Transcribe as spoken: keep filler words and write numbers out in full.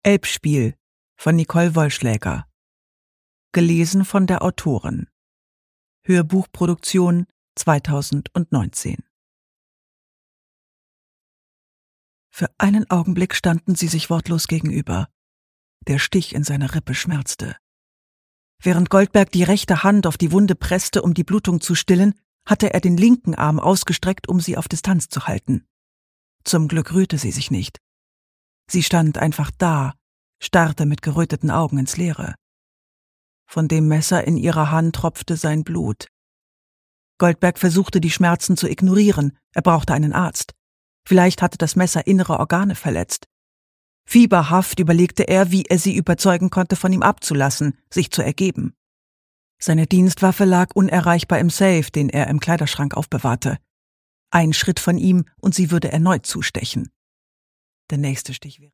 Elbspiel von Nicole Wollschläger. Gelesen von der Autorin. Hörbuchproduktion zweitausendneunzehn. Für einen Augenblick standen sie sich wortlos gegenüber. Der Stich in seiner Rippe schmerzte. Während Goldberg die rechte Hand auf die Wunde presste, um die Blutung zu stillen, hatte er den linken Arm ausgestreckt, um sie auf Distanz zu halten. Zum Glück rührte sie sich nicht. Sie stand einfach da, starrte mit geröteten Augen ins Leere. Von dem Messer in ihrer Hand tropfte sein Blut. Goldberg versuchte, die Schmerzen zu ignorieren. Er brauchte einen Arzt. Vielleicht hatte das Messer innere Organe verletzt. Fieberhaft überlegte er, wie er sie überzeugen konnte, von ihm abzulassen, sich zu ergeben. Seine Dienstwaffe lag unerreichbar im Safe, den er im Kleiderschrank aufbewahrte. Ein Schritt von ihm und sie würde erneut zustechen. Der nächste Stich wäre